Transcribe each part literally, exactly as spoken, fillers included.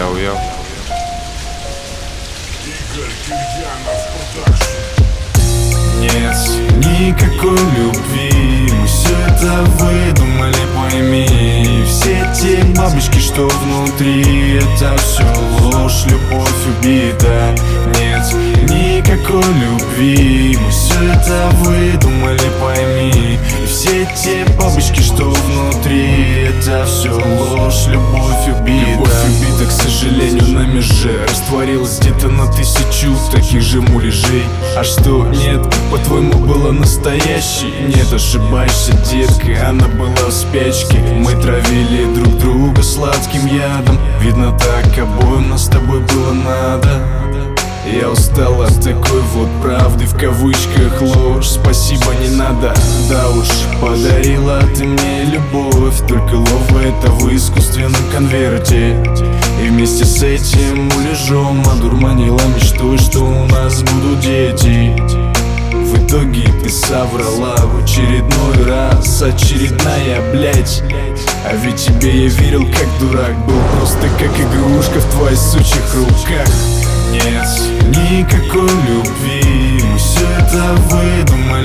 Йоу-йоу. Нет никакой любви, мы все это выдумали, пойми. Все те бабочки, что внутри, это все ложь, любовь убита. Нет никакой любви, мы все это выдумали, пойми. И все те бабочки, что внутри, это все ложь, любовь убита. Любовь убита, к сожалению, на меже, растворилась где-то на тысячу таких же муляжей. А что нет, по-твоему, было настоящей? Нет, ошибаешься, детка, она была в спячке. Мы травили друг друга сладким ядом. Видно, так обоим нас с тобой было надо. Я устал от такой вот правды, в кавычках ложь. Спасибо, не надо, да уж. Подарила ты мне любовь, только лова это в искусственном конверте. И вместе с этим муляжом одурманила мечтой, что у нас будут дети. В итоге ты соврала в очередной раз. Очередная, блять. А ведь тебе я верил как дурак, был просто как игрушка в твоих сучьих руках. Нет никакой любви, мы все это выдумали,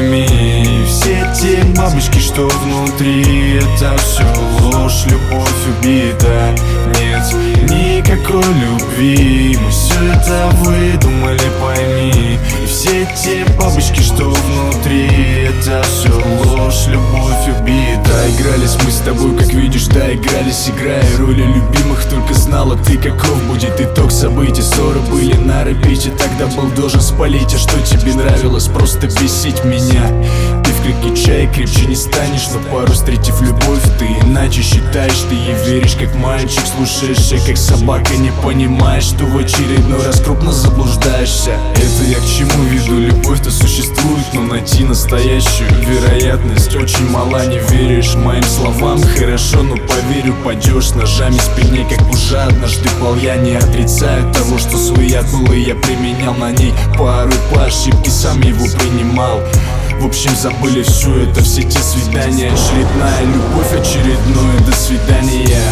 пойми. Все те бабочки, что внутри, это все ложь, любовь убита. Нет никакой любви, мы все это выдумали, пойми. И все те бабочки, что внутри, это все ложь, любовь убита. Доигрались мы с тобой, как видишь, доигрались, играя роли любимых. Только знала ты, каков будет итог событий. Ссоры были на репите, тогда был должен спалить. А что тебе нравилось, просто бесить меня? Ты в крепкий чай крепче не станешь, но пару встретив любовь, ты иначе считаешь. Ты ей веришь, как мальчик, слушаешься, как собака, не понимаешь, что в очередной раз крупно заблуждаешься. Это я к чему веду? Любовь-то существует, но найти настоящую вероятность очень мала. Не веришь моим словам? Хорошо, но поверю, пойдешь с ножами в спине, как уже однажды пал. Я не отрицаю того, что свой яд был, и я применял на ней порой по ошибке, сам его принимал. В общем, забыли все это, все те свидания. Очередная любовь, очередное до свидания.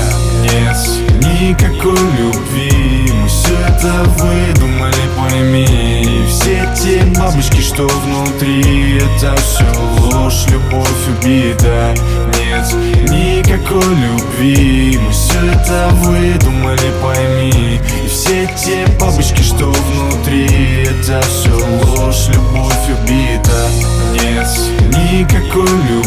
Нет никакой любви, мы все это выдумали, пойми. Все те бабочки, что внутри, это все ложь, любовь убита. Нет никакой любви, мы все это выдумали, пойми. И все те бабочки, что внутри, это все ложь, любовь убита. Нет никакой любви.